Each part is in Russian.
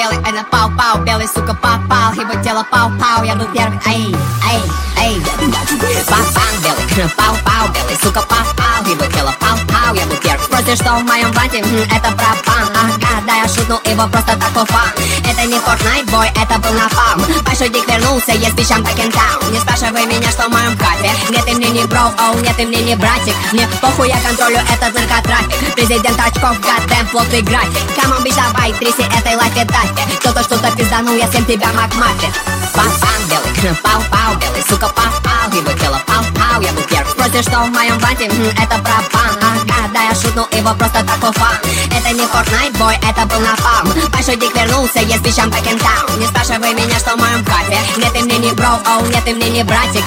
белый, ай, напал-пау, белый, сука, попал, его тело пау-пау, я был первый, ай, ай, ай. Бабан белый, пау-пау, белый, сука, попал, его тело пау-пау, я был первый. Спросишь, что в моем бланте, это пропан, ага, да, я шутнул его просто так по фан. Это не Fortnite, бой, это был напалм. Большой дик вернулся, есть пищам back in town. Не спрашивай меня, что в моем капе. Нет, ты мне не бро, оу, нет, ты мне не братик. Мне похуй, я контролю этот наркотрафик. Президент очков, goddamn, плотный график. Камон, бич, давай, тряси этой лайфе дайте. Кто-то что-то пизданул, я всем тебя макмафи. Бабан белый, пау-пау, белый, сука, попал, его тело пау-пау, я был первый. Спросишь, что в моем бланте, это пропан, ага, да, я шутнул его просто так по фан. Это не Fortnite, бой, это был напалм. Большой дик вернулся, есть пищам back in town. Не спрашивай меня, что в моем капе. Нет, ты мне не бро, оу, нет, ты мне не братик.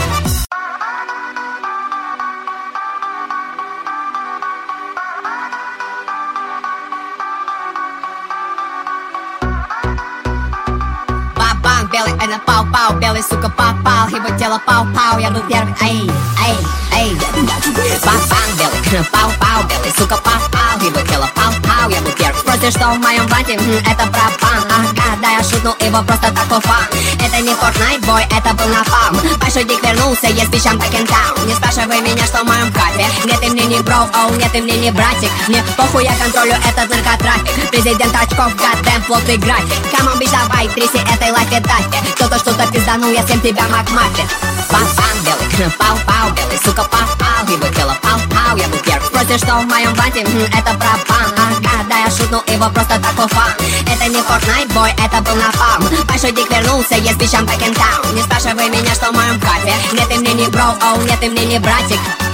Белый, ай, напал-пау, белый, сука, попал, его тело пау-пау, я был первый, ай, ай, ай. Бабан белый, пау-пау, белый, сука, попал, его тело пау-пау, я был первый. Спросишь, что в моем бланте, это пропан, ага, да, я шутнул его просто так по фан. Это не Fortnite, бой, это был напалм. Большой дик вернулся, есть пищам back in town. Не спрашивай меня, что в моем капе. Нет, ты мне не бро, оу, нет, ты мне не братик. Мне похуй, я контролю этот наркотрафик. Президент очков, goddamn, плотный график. Камон, бич, давай, тряси этой лайфе дайте. Кто-то что-то пизданул, я всем тебя макмафи. Бабан белый, пау-пау, белый, сука, попал, его тело пау-пау, я был первый. Спросишь, что в моем бланте, это пропан, ага, да, я шутнул его просто так по фан. Это не Fortnite, бой, это был напалм. Большой дик вернулся, есть пищам back in town. Не спрашивай меня, что в моем капе. Нет, ты мне не бро, оу, нет, ты мне не братик.